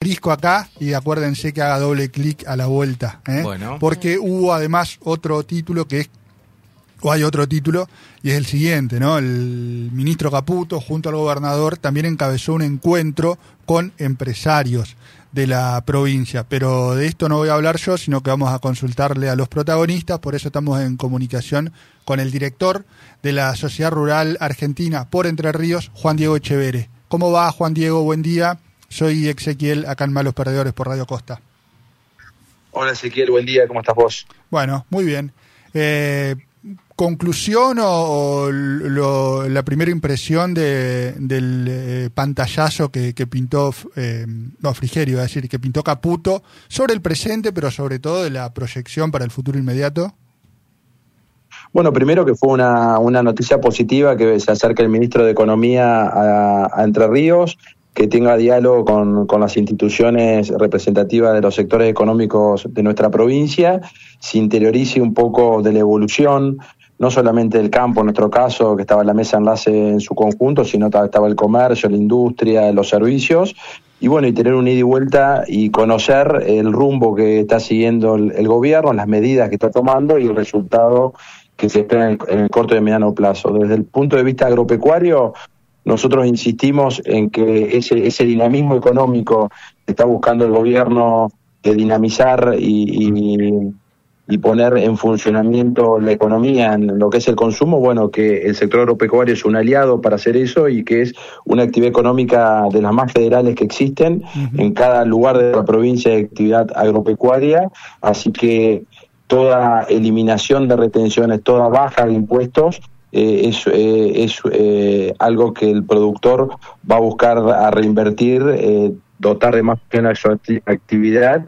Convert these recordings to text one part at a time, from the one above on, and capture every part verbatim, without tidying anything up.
asterisco acá y acuérdense que haga doble clic a la vuelta, ¿eh? Bueno. Porque hubo además otro título que es, o hay otro título, y es el siguiente, ¿no? El ministro Caputo, junto al gobernador, también encabezó un encuentro con empresarios de la provincia, pero de esto no voy a hablar yo, sino que vamos a consultarle a los protagonistas, por eso estamos en comunicación con el director de la Sociedad Rural Argentina por Entre Ríos, Juan Diego Echeverre. ¿Cómo va, Juan Diego? Buen día. Soy Ezequiel, acá en Malos Perdedores por Radio Costa. Hola Ezequiel, buen día, ¿cómo estás vos? Bueno, muy bien. Eh, ¿Conclusión o, o lo, la primera impresión de, del eh, pantallazo que, que pintó, eh, no, Frigerio, es decir, que pintó Caputo sobre el presente, pero sobre todo de la proyección para el futuro inmediato? Bueno, primero que fue una, una noticia positiva que se acerque el ministro de Economía a, a Entre Ríos, que tenga diálogo con, con las instituciones representativas de los sectores económicos de nuestra provincia, se interiorice un poco de la evolución, no solamente del campo, en nuestro caso, que estaba en la mesa enlace en su conjunto, sino estaba el comercio, la industria, los servicios, y bueno, y tener un ida y vuelta y conocer el rumbo que está siguiendo el, el gobierno, las medidas que está tomando y el resultado que se espera en, en el corto y mediano plazo. Desde el punto de vista agropecuario, nosotros insistimos en que ese, ese dinamismo económico que está buscando el gobierno de dinamizar y, y, y poner en funcionamiento la economía en lo que es el consumo, bueno, que el sector agropecuario es un aliado para hacer eso y que es una actividad económica de las más federales que existen. Uh-huh. En cada lugar de la provincia hay actividad agropecuaria, así que toda eliminación de retenciones, toda baja de impuestos, Eh, es, eh, es eh, algo que el productor va a buscar a reinvertir, eh, dotar de más plena su acti- actividad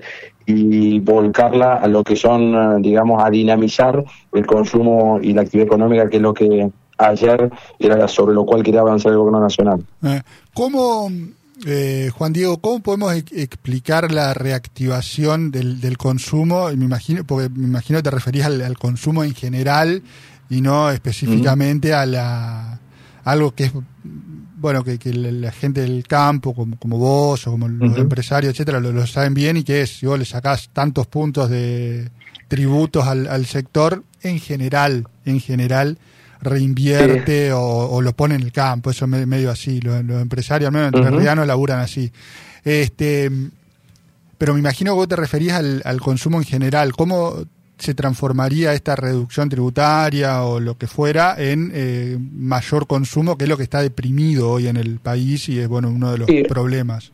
y volcarla a lo que son, digamos, a dinamizar el consumo y la actividad económica, que es lo que ayer era sobre lo cual quería avanzar el gobierno nacional. Eh, ¿Cómo, eh, Juan Diego, cómo podemos e- explicar la reactivación del, del consumo? Me imagino, porque me imagino que te referías al, al consumo en general y no específicamente uh-huh. a la algo que es, bueno, que, que la gente del campo, como, como vos o como los uh-huh. empresarios, etcétera, lo, lo saben bien, y que es, si vos le sacás tantos puntos de tributos al, al sector, en general, en general, reinvierte sí. o, o lo pone en el campo. Eso es medio así, los, los empresarios, al menos en uh-huh. realidad no laburan así. Este, pero me imagino que vos te referías al, al consumo en general. ¿Cómo se transformaría esta reducción tributaria o lo que fuera en eh, mayor consumo, que es lo que está deprimido hoy en el país y es, bueno, uno de los sí. problemas?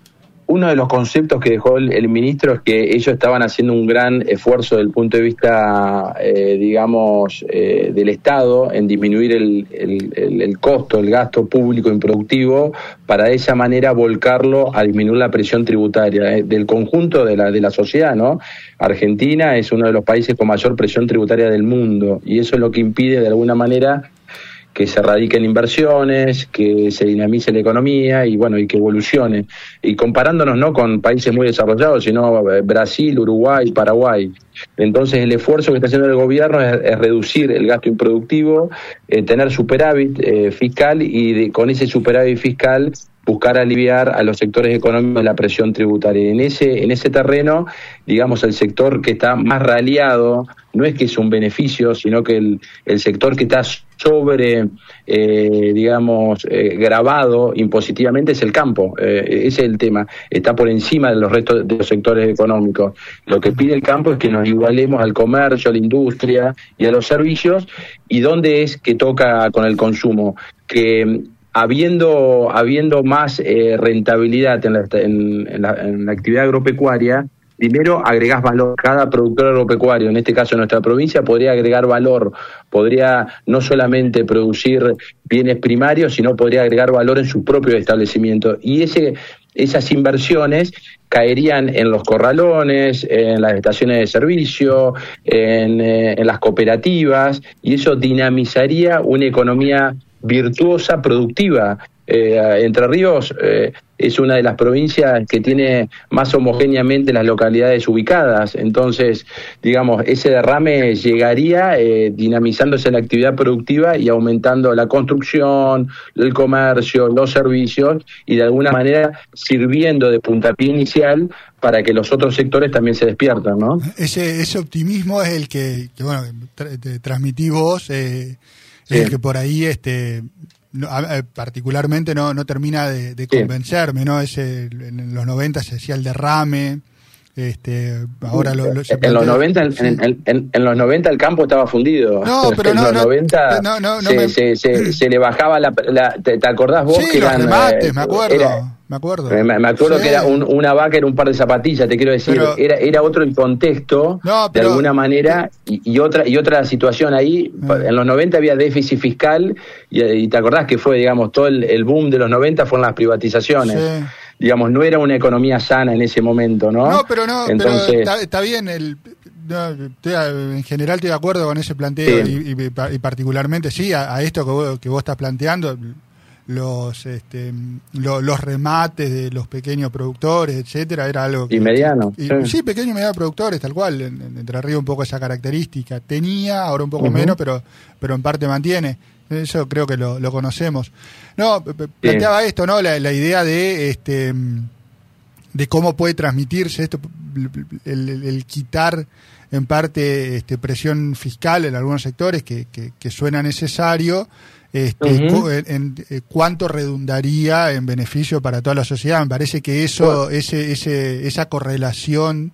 Uno de los conceptos que dejó el, el ministro es que ellos estaban haciendo un gran esfuerzo desde el punto de vista, eh, digamos, eh, del Estado en disminuir el, el, el, el costo, el gasto público improductivo, para de esa manera volcarlo a disminuir la presión tributaria eh, del conjunto de la, de la sociedad, ¿no? Argentina es uno de los países con mayor presión tributaria del mundo, y eso es lo que impide de alguna manera que se radiquen inversiones, que se dinamice la economía y bueno, y que evolucione. Y comparándonos no con países muy desarrollados, sino Brasil, Uruguay, Paraguay. Entonces el esfuerzo que está haciendo el gobierno es, es reducir el gasto improductivo, eh, tener superávit eh, fiscal y de, con ese superávit fiscal buscar aliviar a los sectores económicos de la presión tributaria. En ese, en ese terreno, digamos, el sector que está más raliado, no es que es un beneficio, sino que el, el sector que está sobre, eh, digamos, eh, grabado impositivamente es el campo. Eh, ese es el tema. Está por encima de los restos de los sectores económicos. Lo que pide el campo es que nos igualemos al comercio, a la industria y a los servicios. ¿Y dónde es que toca con el consumo? Que habiendo habiendo más eh, rentabilidad en la, en, en, la, en la actividad agropecuaria, primero agregás valor. Cada productor agropecuario, en este caso en nuestra provincia, podría agregar valor, podría no solamente producir bienes primarios, sino podría agregar valor en su propio establecimiento. Y ese esas inversiones caerían en los corralones, en las estaciones de servicio, en, eh, en las cooperativas, y eso dinamizaría una economía virtuosa, productiva. Eh, Entre Ríos eh, es una de las provincias que tiene más homogéneamente las localidades ubicadas, entonces, digamos, ese derrame llegaría eh, dinamizándose la actividad productiva y aumentando la construcción, el comercio, los servicios y de alguna manera sirviendo de puntapié inicial para que los otros sectores también se despierten, ¿no? Ese, ese optimismo es el que, que bueno, tra- te transmití vos, eh, Sí. es el que por ahí, este, no, a, particularmente no, no termina de, de convencerme, sí. ¿no? Ese, en los noventa se hacía el derrame, este, ahora lo, lo, se en los noventa sí. en, en, en, en los noventa el campo estaba fundido. No, pero en no, los no, noventa no, no, no se, me... se, se, se le bajaba la, la te, ¿te acordás vos? Sí, que los eran, remates, eh, me acuerdo. Era, Me acuerdo. Me, me acuerdo sí. que era un, una vaca, era un par de zapatillas, te quiero decir, pero, era era otro el contexto, no, pero, de alguna manera, y, y otra y otra situación ahí, eh. en los noventa había déficit fiscal, y, y te acordás que fue, digamos, todo el, el boom de los noventa fueron las privatizaciones. Sí. Digamos, no era una economía sana en ese momento, ¿no? No, pero no, Entonces, pero está, está bien, el... No, estoy, en general estoy de acuerdo con ese planteo sí. y, y, y particularmente, sí, a, a esto que vos, que vos estás planteando, los este lo, los remates de los pequeños productores, etcétera, era algo que, y mediano y, sí. sí, pequeños y medianos productores, tal cual. En, en Entre Ríos un poco esa característica tenía, ahora un poco uh-huh. menos, pero pero en parte mantiene. Eso creo que lo, lo conocemos. No, planteaba sí. esto, ¿no? La, la idea de este de cómo puede transmitirse esto, el, el, el quitar en parte este presión fiscal en algunos sectores que, que, que suena necesario. Este, uh-huh. en, en, en cuánto redundaría en beneficio para toda la sociedad. Me parece que eso, bueno. ese, ese, esa correlación,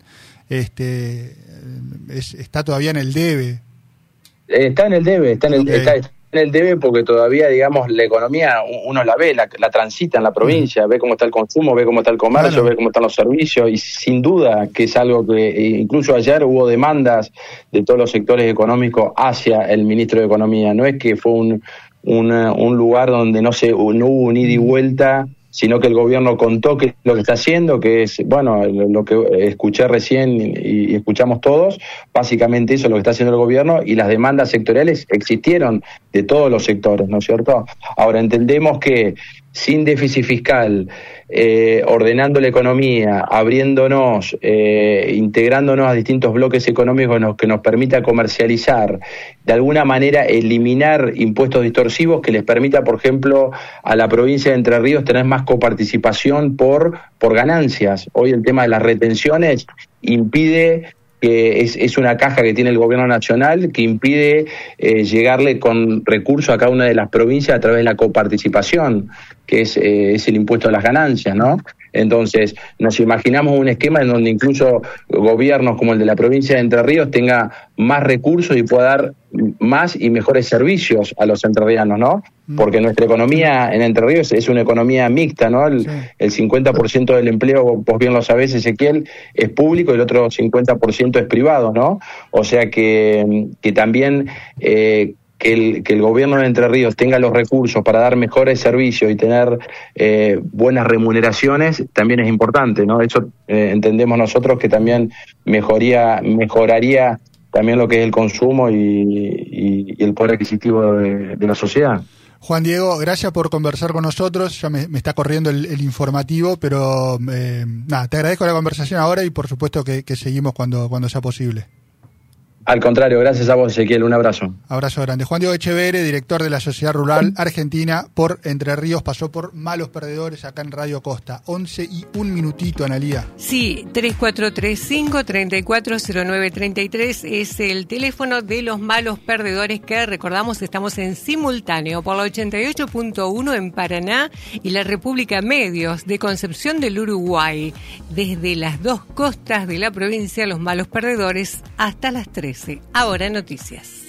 este, es, está todavía en el debe. Está en el debe, está en el, okay. está, está en el debe porque todavía, digamos, la economía uno la ve, la, la transita en la provincia, uh-huh. ve cómo está el consumo, ve cómo está el comercio, claro. ve cómo están los servicios, y sin duda que es algo que incluso ayer hubo demandas de todos los sectores económicos hacia el ministro de Economía. No es que fue un Una, un lugar donde no se no hubo un ida y vuelta, sino que el gobierno contó que lo que está haciendo, que es, bueno, lo, lo que escuché recién y, y escuchamos todos, básicamente eso es lo que está haciendo el gobierno, y las demandas sectoriales existieron de todos los sectores, ¿no es cierto? Ahora, entendemos que sin déficit fiscal, eh, ordenando la economía, abriéndonos, eh, integrándonos a distintos bloques económicos nos, que nos permita comercializar, de alguna manera eliminar impuestos distorsivos que les permita, por ejemplo, a la provincia de Entre Ríos tener más coparticipación por, por ganancias. Hoy el tema de las retenciones impide... que es, es una caja que tiene el gobierno nacional que impide eh, llegarle con recursos a cada una de las provincias a través de la coparticipación, que es, eh, es el impuesto a las ganancias, ¿no? Entonces, nos imaginamos un esquema en donde incluso gobiernos como el de la provincia de Entre Ríos tenga más recursos y pueda dar más y mejores servicios a los entrerrianos, ¿no? Porque nuestra economía en Entre Ríos es una economía mixta, ¿no? El, sí. el cincuenta por ciento del empleo, vos bien lo sabés, Ezequiel, es público y el otro cincuenta por ciento es privado, ¿no? O sea que, que también... Eh, Que el, que el gobierno de Entre Ríos tenga los recursos para dar mejores servicios y tener eh, buenas remuneraciones también es importante, ¿no? Eso eh, entendemos nosotros que también mejoría, mejoraría también lo que es el consumo y, y, y el poder adquisitivo de, de la sociedad. Juan Diego, gracias por conversar con nosotros. Ya me, me está corriendo el, el informativo, pero eh, nada, te agradezco la conversación ahora y por supuesto que, que seguimos cuando, cuando sea posible. Al contrario, gracias a vos, Ezequiel, un abrazo. Abrazo grande. Juan Diego Echeverre, director de la Sociedad Rural Argentina por Entre Ríos, pasó por Malos Perdedores acá en Radio Costa. once y un minutito, Analía. Sí, tres cuatro tres cinco, tres cuatro cero nueve tres tres es el teléfono de los Malos Perdedores que, recordamos, estamos en simultáneo por la ochenta y ocho punto uno en Paraná y la República Medios de Concepción del Uruguay. Desde las dos costas de la provincia, los Malos Perdedores hasta las tres. Ahora noticias.